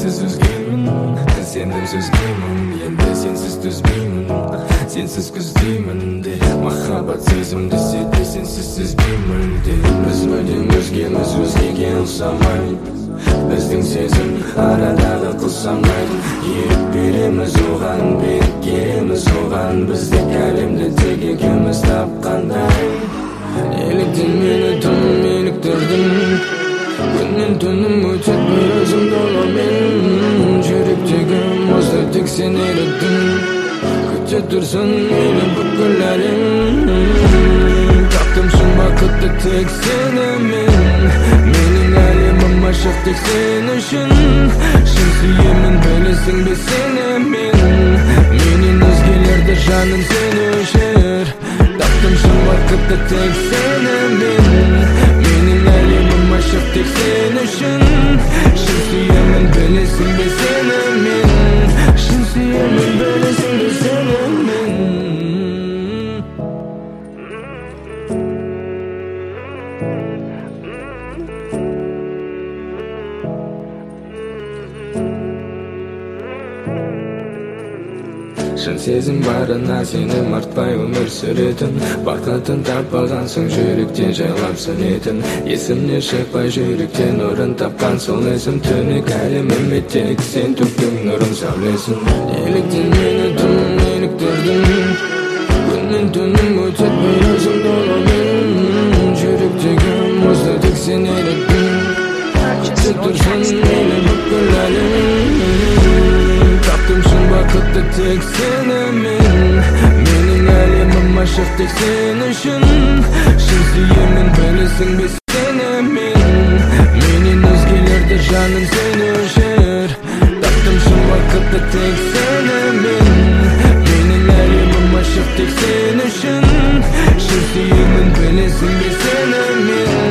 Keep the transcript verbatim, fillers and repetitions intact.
sensiz üzgünüm. Senden sözlüymün, endi sensiz düzbüymün. Sensiz küzdüymün de, mahabat sezimdi sedi sensiz sezbüymün de. Özmödüm özgemiz özgege olsamaydı. Bizning sezim aradaga qilsamaydi. Yerib beremiz oğan, berib oğan. Bizdek alimda tek ikimiz tapqanday. Elikdin meni tun eliktirdin. Gündün tunum o'tib özüm dolamen. Жүректегі мұзды тек sen eriddin. Күте тұрсын мені бүкіләрің. Таптым шын бақытты тек сені мен. Менің әлемім ашық тек сен үшін. Шын сүйемін білесің бе сені мен. Менен өзгелерді жаным сен өшір. Таптым шын бақытты тек сені мен. Менің әлемім ашық тек сен үшін. Шын сүйемін білесің бе сені мен. Шын сүйемін білесің бе сені мен. Шын сезім барына сені мартпай өмір сүретін. Бақытын таппаған соң жүректе жайлап сөнетін. Есімнен шықпай жүректен орын тапқан сол есім. Түнек әлеміме тек сен төктің нұрын сәулесін. Еліктен мені тым еліктірдің. Күннен түнім өтетпей өзім доламын. Жүректегі мұзды тек сен еріктің. Тұрсын мені бүкіл әлемін. Таптым шын бақытты тек сені мен. Менің әлемім ашық тек сен үшін. Шын сүйемін білесің бе сені мен. Менен өзгелерді жаным сен өшір. Таптым шын бақытты тек сені мен. Менің әлемім ашық тек сен үшін. Шын сүйемін білесің бе сені мен.